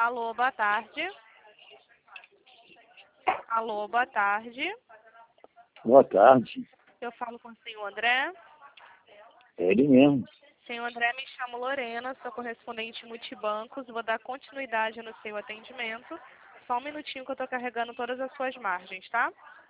Alô, boa tarde. Alô, boa tarde. Boa tarde. Eu falo com o senhor André. É ele mesmo. Senhor André, me chamo Lorena, sou correspondente multibancos. Vou dar continuidade no seu atendimento. Só um minutinho que eu estou carregando todas as suas margens, tá?